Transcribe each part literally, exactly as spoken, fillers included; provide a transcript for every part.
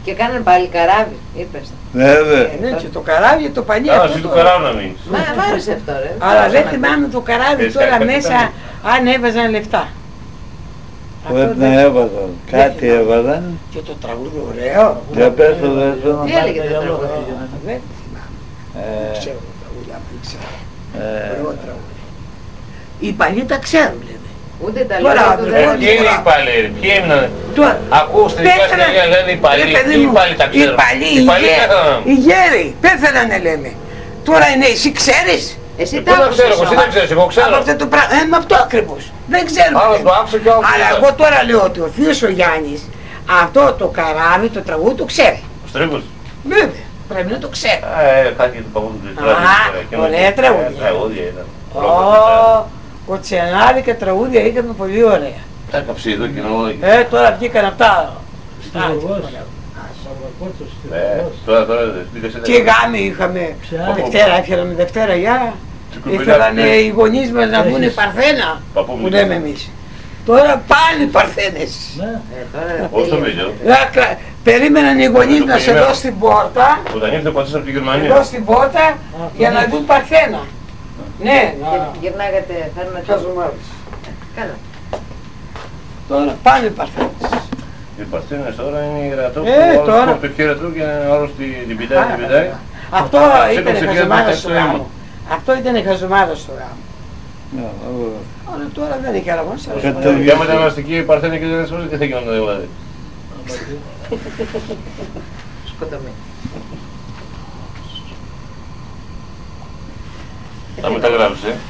Και κάνανε πάλι καράβι, είπες. Βέβαια. Ναι, και το καράβι το παλιό. Α, εσύ το καράβι να μείνεις. Μα μ' άρεσε αυτό ρε. Αλλά δεν θυμάμαι το καράβι Πες, τώρα κάτι μέσα ήταν. αν έβαζαν λεφτά. Πρέπει να έβαζαν. Κάτι έβαζαν. Και το τραγούδι ωραίο. Για πες το δεύτερο. Τι έλεγε το τραγούδι. Δεν Ε, ξέρω το τραγούδι, αν δεν ξέρω. ε, Ωραίο τραγούδι. Οι παλιοί τα ξέρουν, λέμε. Ούτε τα Τώρα, λόγια του ρε, δεν Ποιοι είναι οι παλιοί, ποιοι έμειναν. Τώρα, Ακούω στην πέθαναν- δικαστηρία λένε οι παλιοί. Ρε, παιδί Τι μου, πάλι τα οι ξέρουν. παλιοί, Οι οι παλιοί γέ- πέθαναν. οι γέροι, πέθανανε λέμε. Τώρα είναι, εσύ ξέρεις. Εσύ Ε, τα Πού να άκουσες ξέρω, εσύ δεν όμως. ξέρεις, εγώ Από ξέρω. αυτό το πράγμα, ε, με αυτό ακριβώς. Δεν ξέρουμε. Άλλο λέμε. το άκουσα και άλλο το Αλλά είδα. εγώ τώρα λέω ότι ο θείος ο Γιάννης αυτό το καράβι, το τραγούδι το ξέρει. Ο Στρίγος. Βέβαια, πρέπει να το ξέρει. Ε, κάτι του παγόντου του Α, ωραία τραγούδια. Τραγούδια ήταν. Ω, κοτσενάρικα τραγούδια είχαμε πολύ ωραία. Έκαψε εδώ και νόμο. Ε, τώρα βγήκαν αυτά. Ε, τώρα, τώρα, μπήκα σε Τι γάμοι είχαμε. Ποια? Δευτέρα, έφεραμε Δευτέρα, για. Τι κουμπίλα, Ήθελαν ναι. οι γονείς μας να βγουνε Παρθένα, Παππού μου που λέει. λέμε εμείς. Τώρα πάλι Παρθένες. Ε, τώρα Πώς το τελείωσε. βίντεο. Να κρα- Περίμεναν οι γονείς Το να σε περιμένω. δώσει στην πόρτα, Όταν ήρθε ο πατήρας από τη εδώ Γερμανία. στην πόρτα, για να δουν Παρθένα. Ναι, Γυρ- Γυρνάγατε, φέρνουμε το... χαζομάρες. Καλά. Τώρα πάλι Παρθένες. Οι Παρθένες τώρα είναι γρατό Ε, που τώρα. όλος το χέρι του και όλος την την πιτάει, την πιτάει. Αυτό Σήκωσε ήταν και χαζομάρα έμαθε στο στο αίμα. γάμο. Αυτό ήταν χαζομάρα στο γάμο. ναι, βέβαια. Αλλά τώρα δεν έχει άλλο μόνο. Κατέβη. Και άμα ήταν αστική η Παρθένη και δεν έσβησε, τι θα γινόταν δηλαδή. Σκοτωμή. Θα μεταγράψεις, ε.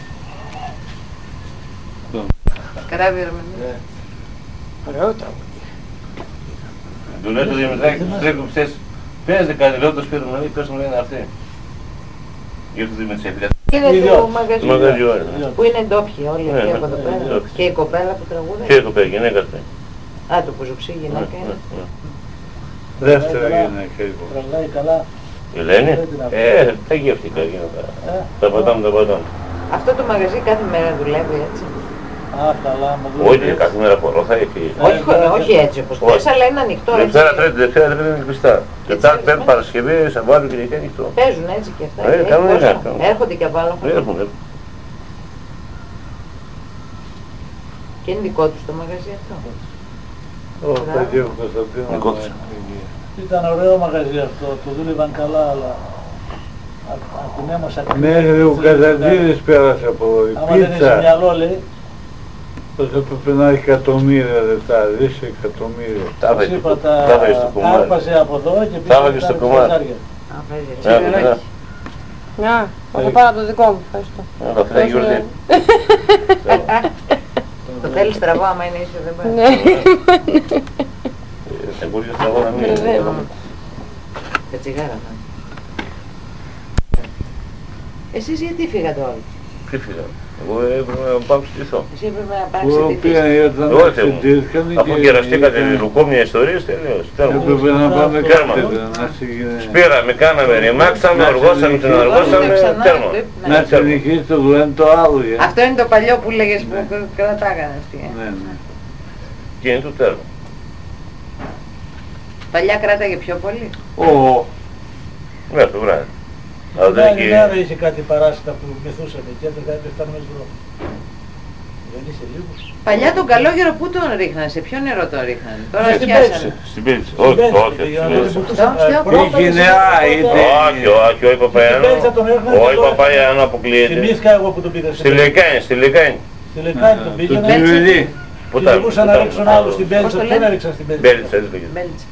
Καράβι Ερμηνεία. Ωραίο τραγούδι. Του λέει το Δημητράκη, τους τρέχουν χθες. Παίζετε κάτι, λέω το Σπύρο, μου λέει, πες μου λένε αυτοί. Ήρθε ο Δημητράκη. Είναι του Το μαγαζιού. μαγαζιό είναι. Που είναι ντόπιοι όλοι Ναι, αυτοί ναι, από εδώ ναι, πέρα. ντόπιοι. Και η κοπέλα που τραγούδα. Και το παιδί, γυναίκα του. Α, το πουζουξί γυναίκα είναι. Δεύτερη γυναίκα λοιπόν. Τρελάει καλά. Η Ελένη, ε, τα γεύτηκα γίνοντα. Τα πατάμε, τα πατάμε. Αυτό το μαγαζί κάθε μέρα δουλεύει έτσι. Α, καλά, μου Όχι, κάθε μέρα χωρό θα έχει. Όχι, χω- όχι έτσι όπως Όχι. θες, αλλά είναι ανοιχτό έτσι. Δευτέρα, Τρίτη, Δευτέρα, Τρίτη είναι κλειστά. Τετάρτη, Πέμπτη, Παρασκευή, Σαββάτο και Κυριακή ανοιχτό. Παίζουν έτσι και αυτά. Ε, Έχει κανονικά, κόσμο. κανονικά. Έρχονται και από άλλα χωριά. Έχουν, έχουν. Και είναι δικό τους το μαγαζί αυτό. Ω, παιδί μου Κωνσταντίνο. Δικό τους. Ήταν ωραίο μαγαζί αυτό, το δούλευαν καλά, αλλά α- από την έμασα Μέχρι ο Καζαντζίδης πέρασε από εδώ. Η Άμα δεν είσαι πίτσα, μυαλό, λέει, πως έπρεπε να έχει εκατομμύρια λεπτά, δίσε εκατομμύρια. Τα μας έβαγε είπα στο- τα τα έβαγε στο κομμάτι. άρπαζε από εδώ και Τα έβαγε στο κομμάτι. Α, παίζει έτσι. Ναι, ναι, ναι. Να, θα το πάρω από το δικό μου, ευχαριστώ. Ε, αυτή είναι η γιορτή. Το θέλεις στραβό άμα είναι ίσιο δεν πάει. Ναι. Θα μπορεί να στραβώ να μην είναι. Μπερδεύομαι. Κατσιγάρα θα. Εσείς γιατί φύγατε όλοι. Τι φύγα. Εγώ έπρεπε να πάω στηθώ. Εσύ έπρεπε να Που πάρεις τη πήγαν φύση. όταν Όχι, μου. συντήρηθηκαν Αφού κεραστήκατε λουκόμια ιστορίες, τελείως. Τέλος. έπρεπε να πάμε Τέρμα. κάθεδρα, να συγκινήσουμε. Σπήραμε, κάναμε, ρημάξαμε, οργώσαμε, την οργώσαμε, ξανά, τέρμα. ναι. Να συνεχίσει το γλέν το άλλο, για. Αυτό είναι το παλιό που λέγες που κρατάγανε αυτοί. ε. Ναι, ναι. Και είναι το τέρμα. Παλιά κράταγε πιο πολύ. Ω, Μέχρι το βράδυ. Αλλά Την δεν άλλη μέρα έχει... είχε κάτι παράσιτα που μεθούσαμε και έπρεπε να φτάνουμε στον δρόμο. Δεν είσαι λίγος. Παλιά τον καλόγερο πού τον ρίχνανε, σε ποιο νερό τον ρίχνανε. Τώρα Στην πιάσανε. Στην πίτσα. Όχι, Στην όχι, Πέλση, για να όχι. τον όχι. βουτούσαν, Στο- ε, στο- πρώτα Είχε είσαι νεά, πρώτα, είτε- Όχι, όχι, όχι Παπαϊάνο. Στην Πέλση θα τον έχνανε Όχι και τώρα- Παπαϊάνο Στη αποκλείεται. Μίσκα εγώ που τον πήγα Στη Λεκάνη, στη Λεκάνη. Στη Λεκάνη τον το πήγαινα τριβελί. Πού και τα λεγούσαν να ρίξουν άλλους στην Πώς Πέλση. το Ποιον λένε? έριξαν στην Πέλση. Μπέλιτσα, έτσι λέγεται. Μπέλτσα.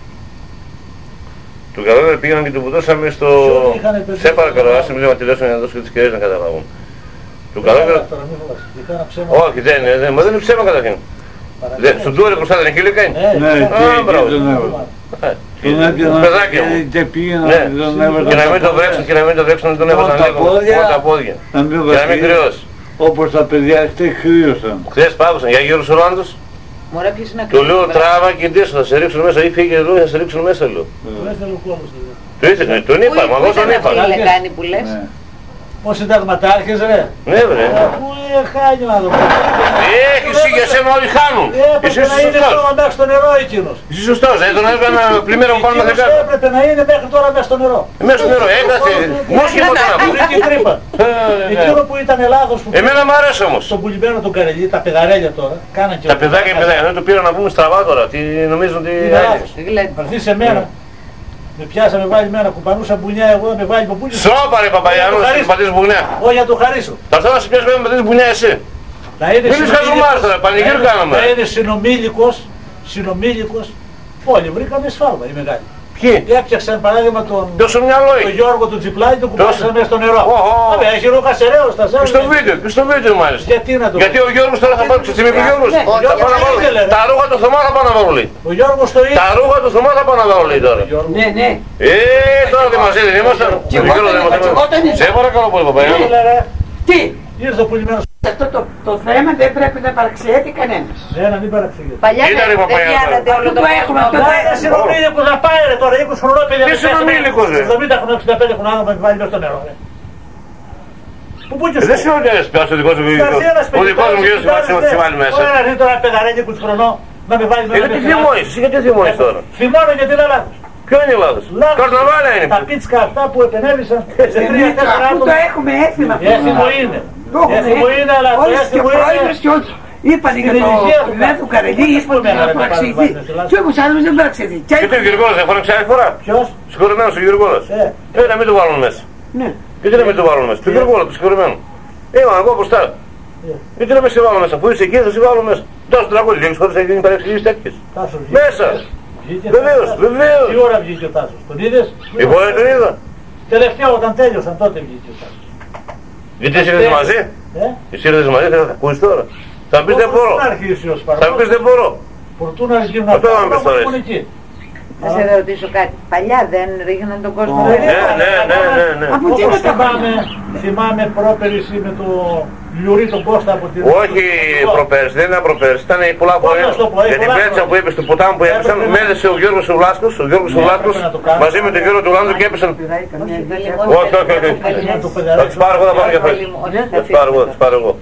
Του καλόγερου πήγαμε και του βουτώσαμε στο... Ποιον είχανε παιδί- Σε παρακαλώ, άσε μου λίγο να τελειώσω για να δώσω και τις κυρίες να καταλάβουν. Του καλόγερου... Τώρα μην φοβάσαι. Και κάνα ψέμα. Όχι, δεν είναι, δεν, μα δεν είναι ψέμα καταρχήν. Παρακαλώ. Στον τούρε μπροστά δεν έχει Λεκάνη. Ναι, Ναι, ψέμα. και Α, εκεί μπράβο. τον έβαλα. Ε, Τον έπιανα Παιδάκια μου. και πήγαινα Ναι. τον έβαλα. Και να μην το βρέξουν και να μην το βρέξουν, τον έβαζαν τα λίγο. πόδια. Όλα τα πόδια. Να μην Και να μην βασιλεί. κρυώσει. Όπως τα παιδιά χτες κρύωσαν. Χθες πάγωσαν για γύρω Ρουάντος. Μωρέ ποιος είναι Του λέω ακριβώς. τράβα και ντύσου, θα σε ρίξουν μέσα ή φύγε εδώ, θα σε ρίξουν μέσα λέω. Του έφερε ο κόλος εδώ. Το ήθελε, τον Πού- είπα, μα πού εγώ τον ήταν είπα. αυτή η λεκάνη που λες. Ναι. Ο συνταγματάρχης ρε. Ναι βρε. Πού χάνει να δω. Έχει εσύ για σένα όλοι χάνουν. Εσύ Έπρεπε να είναι σωστός. τώρα μέσα στο νερό εκείνος. Εσύ σωστός. Ε, τον έκανα πλημμύρα μου πάνω με Εκείνος δεκάτα. έπρεπε να είναι μέχρι τώρα μέσα στο νερό. Μέσα στο νερό έκασε. Μόσχε ποτέ να πω. Βρήκε τρύπα. Εκείνο που ήταν λάθος που Εμένα μου αρέσει όμως. στον πουλημένο τον Καρελί, τα παιδαρέλια τώρα, κάναν και Τα παιδάκια και παιδάκια. Δεν το πήρα να πούμε στραβά τώρα. Τι νομίζουν ότι... είναι λάθος. Γλέντι. Θα έρθει σε μένα. Με πιάσα, με βάλει μένα, κουπανούσα μπουνιά εγώ, με βάλει παππούλια. Σώπα ρε Παπαγιάννου, να σου πατήσεις μπουνιά. Όχι, να του χαρίσω. Θα έρθω να σου πιάσω με πατήσεις μπουνιά εσύ. Να είναι Μην είσαι χαζομάρας τώρα, πανηγύρι κάναμε. Να είναι συνομήλικος, συνομήλικος. Όλοι βρήκανε σφάλμα οι μεγάλοι. Ποιοι. Έπιαξαν παράδειγμα τον, Τόσο μυαλό τον έχει. Γιώργο του Τζιπλάκη, τον κουπάσαν Τόσο. μέσα στο νερό. Οχο. Βέβαια, έχει ρούχα σεραίος, τα Και σέρνει. στο βίντεο, και στο βίντεο μάλιστα. Γιατί να το Γιατί ο Γιώργος τώρα θα πάρει στο σημείο του Γιώργος. Ναι, ο Θα Γιώργος πάω να το βάλω. ήθελε, ρε. Τα ρούχα του Θωμά θα πάω να βάλω λέει. Ο Γιώργος το ίδιο. Τα ρούχα του Θωμά θα πάω να βάλω λέει τώρα. Ναι, ναι. Ε, τώρα δεν μας έδινε, ήμασταν. Και εγώ δεν ήμασταν, και εγώ δεν ήμασταν. Σε παρακαλώ πολύ Παπαγιάννου. Τι, Ήρθε ο πουλημένος. αυτό το, το θέμα δεν πρέπει να παραξιέται κανένας. Ναι, να μην παραξηγείται. Παλιά Κοίτα, ρε, δεν Παπαγιάννη. πιάνατε όλο Αυτό το το έχουμε, αυτό Να το είναι έχουμε. συνομήλικος να πάει ρε τώρα, είκοσι χρονών παιδιά. Τι συνομήλικος, ρε. εβδομήντα χρονών, εξήντα πέντε χρονών να με βάλει μέσα στο νερό. ρε. Πού πού και Ε, Δεν σημαίνει ότι ένας πιάσει ο δικός μου γιος. Ο δικός μου γιος θα σε βάλει μέσα. Ωραία, είναι τώρα παιδαρέκι είκοσι χρονών να με βάλει Ε, μέσα. Γιατί θυμώνεις, εσύ γιατί θυμώνεις τώρα. Θυμώνω γιατί είναι λάθος. Ποιο είναι λάθος. Καρναβάλα είναι. Τα πίτσκα αυτά που επενέβησαν σε Εμείς τρία τέσσερα αφού το άτομα. έχουμε έθιμα αυτό. Έθιμο είναι. Το έχουμε Έθιμο είναι, αλλά το όλες και ο έθιμο πρόεδρος είναι. και όλοι. Είπανε για Στην το ηλικία του πουλμένο του Καρελί, είπαν ότι Πούμε, θα ρε, παραξηγηθεί. πάρε, πάρε, Και όμως άλλος δεν παραξηγηθεί. Και Γιατί ο Γιουργόλας δεν φώναξε άλλη φορά. Ποιος? Συγχωρημένος ο Γιουργόλας. Ε. Ε, να μην το βάλουν μέσα. ναι. Γιατί να μην το βάλουν μέσα. Του Γιουργόλα, του συγχωρημένου. Ήμουν εγώ μπροστά. Γιατί να με σε βάλω μέσα. Αφού είσαι εκεί θα σε βάλω μέσα. Τόσο τραγούδι, λίγες φορές έχει γίνει παρεξηγήσεις τέτοιες. Τάσος βγήκε. Μέσα. Βγήκε, Βεβαίως, Τάσος. βεβαίως. Τι ώρα βγήκε ο Τάσος, τον είδες? Εγώ δεν τον είδα. Τελευταίο όταν τέλειωσαν τότε βγήκε ο Τάσος. Γιατί εσύ ήρθες μαζί. Ε? Εσύ ήρθες μαζί, θα ακούσεις τώρα. Θα μου πεις δεν μπορώ. Προτού να αρχίσει ο Θα μου Σπαρμός. πεις δεν μπορώ. Προτού να αρχίσει να Αυτό θα μου πεις τώρα εσύ. εκεί. Να σε ρωτήσω κάτι. Παλιά δεν ρίχναν τον κόσμο. Ναι, δεν Ναι, ναι, ναι, ναι, ναι. Από τι Όπως είναι τα θυμάμαι, θυμάμαι πρόπερηση με το Λιουρί τον Κώστα από την... Όχι προπέρσι, δεν ήταν προπέρσι, ήταν η πολλά Πώς χρόνια. να στο πω, η Για την πολλά πέτσα χρόνια. που έπεσε, του ποτάμου που έπεσαν, Έπρεπε να- με έδεσε ο Γιώργος ο Βλάσκος, ο Γιώργος ο Ναι, Βλάσκος, έπρεπε να το κάνω. μαζί με τον Γιώργο του Λάνδου και έπεσαν. Όχι, όχι, όχι. Θα τους πάρω εγώ, θα πάρω και αυτές. Θα τους πάρω εγώ, θα τους πάρω εγώ.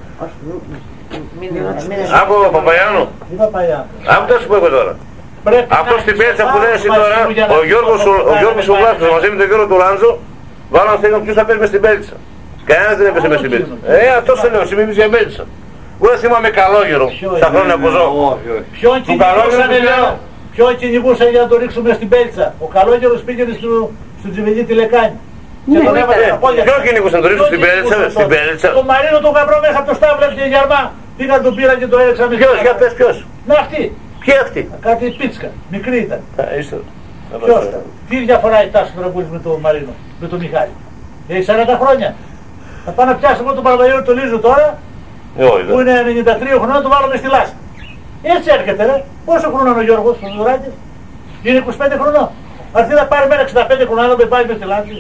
Άκου Παπαγιάννου, Τι Παπαγιά. άκου τι θα σου πω εγώ τώρα. Πρέπει Αυτό να στην έχεις πέτσα που πάνω λες εσύ μαζί τώρα, μου για να ο Γιώργος ο- ο κάνω Γιώργος ο με Βλάσκος πάλι. μαζί με τον Γιώργο του Λάνζο, βάλαν στέγαν ποιος θα πέσει μες στην πέλτσα. Κανένας δεν έπεσε μες στην πέλτσα. Ε, αυτό σε λέω, εσύ μην πεις για πέλτσα. Εγώ δεν θυμάμαι καλόγερο, στα χρόνια που ζω. Όχι, όχι. Ποιον Του καλόγερου κυνηγούσαν, του λέω. λέω. Ποιον κυνηγούσαν για να το ρίξουμε στην πέλτσα. Ο καλόγερος πήγαινε στο, στο Τζιβελί τη Λεκάνη. Και τον έβαλε τα πόδια. Ποιον κυνηγούσαν, το ρίξουν στην πέλτσα, στην πέλτσα. Το Μαρίνο τον γαμπρό μέσα από το στάβλο και γερμά. Πήγαν τον πήραν και το έριξαν με Ποιος, για πες ποιος. Να αυτή. Ποιοι αυτοί. Κάτι πίτσκα. Μικρή ήταν. Α, είστε. Ποιος. Τι διαφορά έχει τάση του Ραμπούλης με τον Μαρίνο. Με τον Μιχάλη. Έχει σαράντα χρόνια. Θα πάω να πιάσω εγώ τον Παραβαγιώτη το Λίζο τώρα. Ε, όχι, Που δεν. είναι ενενήντα τρία χρονών, το βάλουμε στη λάστα. Έτσι έρχεται ρε. Πόσο χρόνο είναι ο Γιώργος, ο Ζουράκης. Είναι είκοσι πέντε χρονών. Αρθεί να πάρει μέρα εξήντα πέντε χρονών, να με πάει με στη λάστα.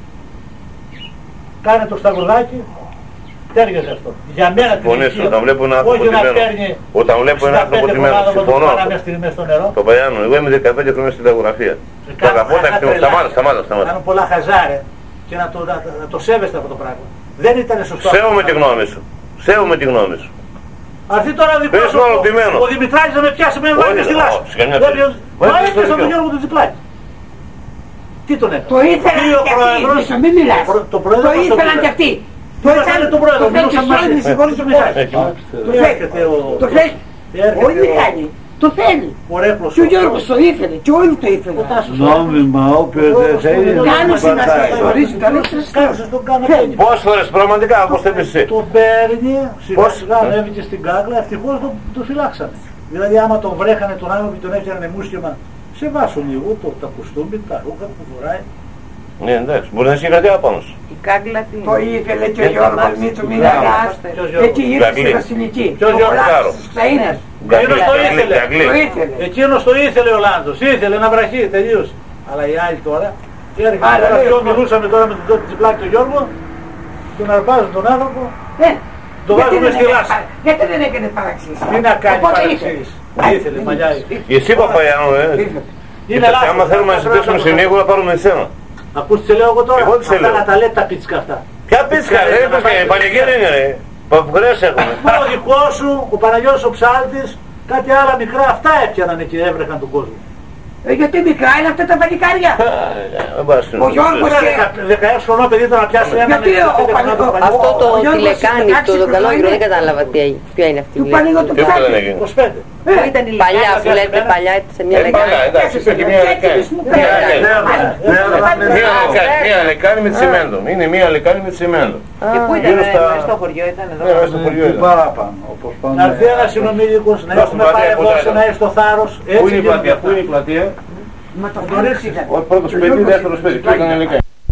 Κάνε το σταυρουδάκι. Τέργεζε αυτό. Για μένα την Συμφωνήσω, ηλικία. όταν βλέπω ένα άνθρωπο Όχι να ντυμένο. παίρνει Όταν βλέπω ένα άνθρωπο εξήντα πέντε ντυμένο, χρονών, συμφωνώ. να το πάρει μέσα στη- μέσα στο νερό. Παπαγιάννου, εγώ είμαι δεκαπέντε χρόνια στην ταγογραφία. Το Κάνουν αγαπώ, τα πολλά εκτιμώ. τρελά. Σταμάτα, σταμάτα, σταμάτα. Κάνουν πολλά χαζάρε και να το, να, να το σέβεστε αυτό το πράγμα. Δεν ήταν σωστό. Σέβομαι τη γνώμη σου. Σέβομαι τη γνώμη σου. Αρθεί τώρα ο δικός Πες σου, μόνο ο- ντυμένο. ο Δημητράκης να με πιάσει με Όχι, βάλει στη όχι, λάστα. σε καμιά Δεν περίπτωση. πιέζει. Βάλτε Μα στο έπιασε τον δικαίωμα. Γιώργο του Τζιπλάκη. Τι τον έκανε. Το ήθελαν Ή ο και αυτοί, πρόεδρος- Μίσο, μην μιλάς. ο προ- το πρόεδρο Το μας το ήθελαν πήρε. και αυτοί. Το ήθελε τον πρόεδρο, Το θέλει μιλούσαν και μαζί. όλοι, με συγχωρείς ο Μιχάλης. Εκεί. Το Τι θέλει. έρχεται ο- Το θέλει. τι έρχεται Όχι ο- Μιχάλη. Το θέλει. Ο Ρέπλος. Και ο Γιώργος το ήθελε. Και όλοι το ήθελαν. Ο Τάσος. Νόμιμα, όποιος δεν θέλει να Κάνω τον σημασία. πατάει. Ορίζει το ρίξεις. Κάτσε τον κάνω Θέλει. έτσι. Πόσες φορές πραγματικά, όπως το είπες εσύ. Τον παίρνει, σιγά Πώς? σιγά ανέβηκε στην κάκλα, ευτυχώς τον, τον φυλάξανε. Δηλαδή άμα τον βρέχανε τον άνθρωπο και τον έφτιανε μουσχεμα, σε βάσουν λίγο το, τα κουστούμι, τα ρούχα που φοράει. Ναι, εντάξει, μπορεί να είσαι κάτι άπανο σου. Η κάκλα τι. Το ήθελε και ο Δεν Γιώργος θυμάσαι. Μίτσου, μην Ποιος αλλάς. Ποιος Γιώργος? Εκεί ήρθε στη Γαγλή. Βασιλική. Ποιος Ο Γιώργος? Λάτσος της Σταΐνας. Εκείνος το ήθελε. Γαγλή. Το ήθελε. Εκείνος το ήθελε ο Λάνδος, ήθελε να βραχεί, τελείωσε. Αλλά οι άλλοι τώρα, και έρχεται Άρα, τώρα λέει, πιο αυτό. μιλούσαμε τώρα με τον τότε τσιπλάκι τον Γιώργο, τον αρπάζουν τον άνθρωπο, Ε, Το γιατί βάζουμε δεν στη έκανε λάστα. παρα- Γιατί δεν έκανε παραξήσεις. τι να κάνει Οπότε παραξήγηση. ήθελε. Ήθελε, μαλλιά ήθελε. Εσύ Παπαγιάννου, ε. Ήθελε. Είναι Κοίταξε, λάθος. άμα θέλουμε να ζητήσουμε συνήγορο, θα πάρουμε εσένα. Ακούς τι σε λέω εγώ τώρα, Εγώ τι σε αυτά λέω. να τα λέτε τα πίτσκα αυτά. Ποια πίτσκα ρε, είπες και πανηγύρι είναι ρε. Παπουκρές έχουμε. Ο δικός σου, ο Παναγιώτης ο Ψάλτης, κάτι άλλα μικρά, αυτά έπιαναν και έβρεχαν τον κόσμο. Ε, γιατί μικρά είναι αυτά τα παλικάρια. Ο Γιώργος και... δεκαέξι χρονών παιδί ήταν να πιάσει έναν. Γιατί ο Παναγιώτης... Αυτό το τηλεκάνη, το δοκαλόγυρο, δεν κατάλαβα ποια είναι αυτή. Του Παναγιώτου Ψάλτη. είκοσι πέντε. Παλιά που λέτε, παλιά σε μια λεκάνη. Εντάξει, υπήρχε μια λεκάνη. Μια λεκάνη με τσιμέντο. Είναι μια λεκάνη με τσιμέντο. Και πού ήταν, μέσα στο χωριό ήταν εδώ. Ναι, μέσα στο χωριό ήταν. Παράπανο, όπως Να πάμε. έρθει ένας συνομήλικος, να έχουμε πάρει εδώ, να έρθει στο θάρρος. Πού είναι η πλατεία, πού είναι η πλατεία? Μα το γνωρίξεις. ήταν. Ο πρώτο σπίτι, δεύτερο σπίτι. Ποιο ήταν η λεκάνη?